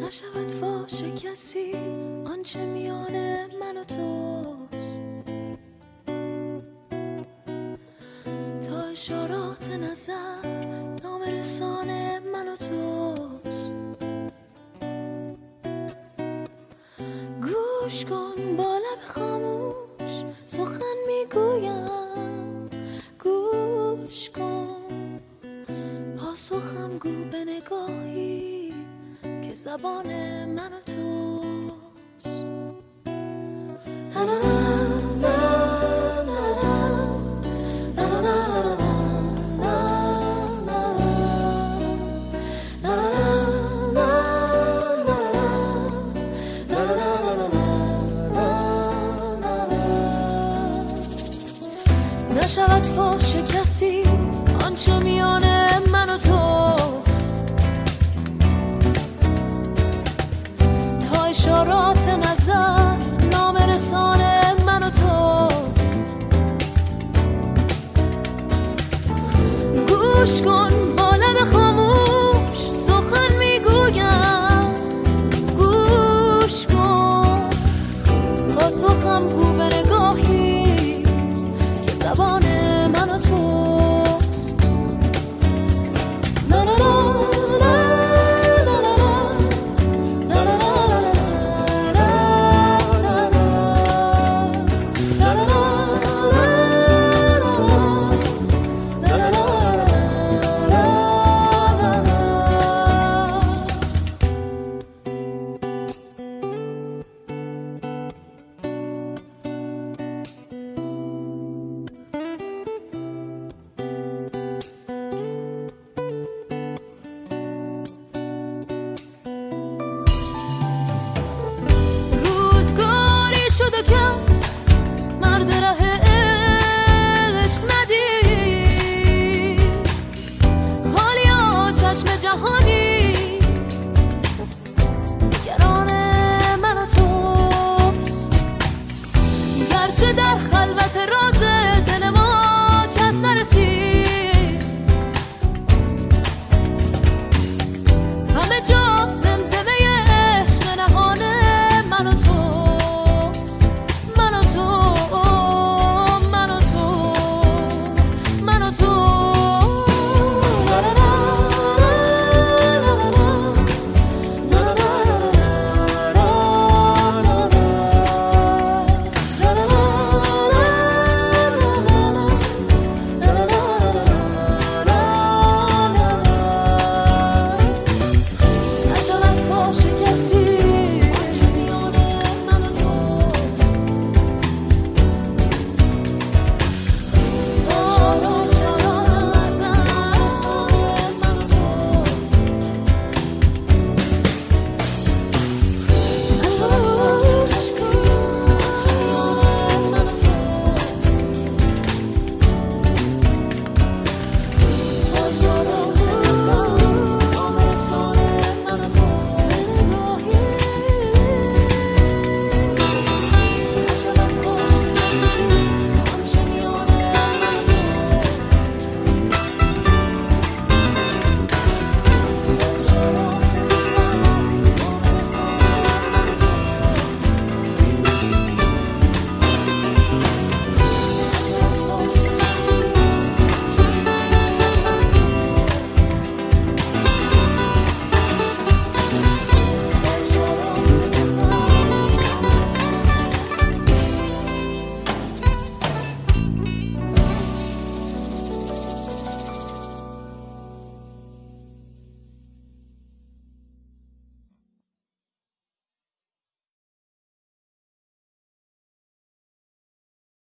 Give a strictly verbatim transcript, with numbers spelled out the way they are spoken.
نشود فاش کسی آنچه میان من و توست، تا اشارات نظر نام رسان من و توست. گوش کن با لب خاموش سخن میگویم، گوش کن پاسخم گو به نگاهی که زبان من و توست. لا لا لا لا لا لا نشود فاش کسی آنچه میان من و تو، تا اشارات نظر نام رسان من و تو. گوش کن